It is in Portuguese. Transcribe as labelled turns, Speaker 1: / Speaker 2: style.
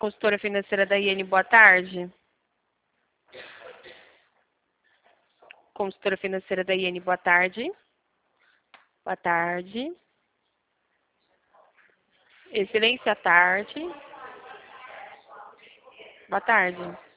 Speaker 1: Consultora financeira da Iene, boa tarde. Consultora financeira da Iene, boa tarde. Boa tarde. Excelência, tarde. Boa tarde.